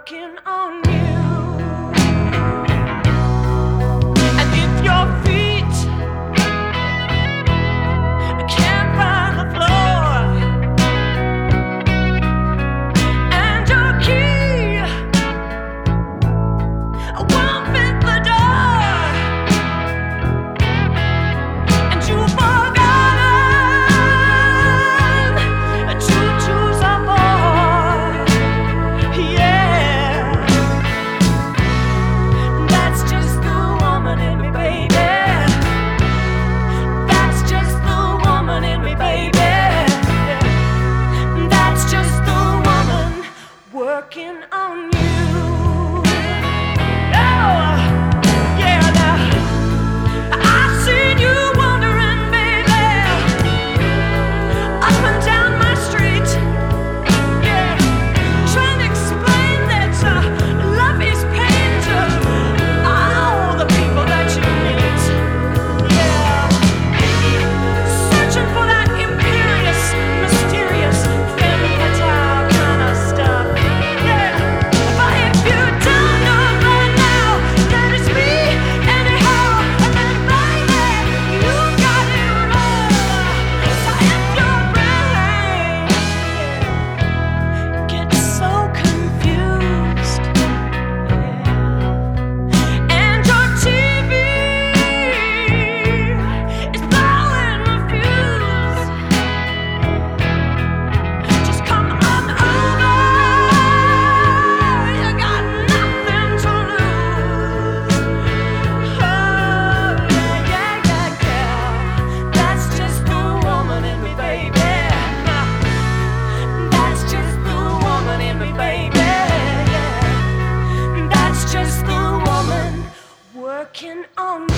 working on you. And if your feet can't find the floor, and your key won't fit the door, and you've forgotten to choose a for, yeah, that's just the woman in me, baby. That's just the woman in me, baby. That's just the woman working on you. Oh, yeah, now I've seen you wandering, baby, up and down my street, yeah, trying to explain that love is pain to all the people that you meet, yeah, searching for that imperious, mysterious, femme fatale kind of stuff, yeah. But if you don't know by now that it's me anyhow, then baby, you got it wrong. So if your brain gets so confused, and your TV is blowing the fuse, just come on over. You got nothing to lose. Oh, yeah, yeah, yeah, yeah. That's just the woman in me, baby. That's just the woman in me, baby. Yeah. That's just the woman working on me.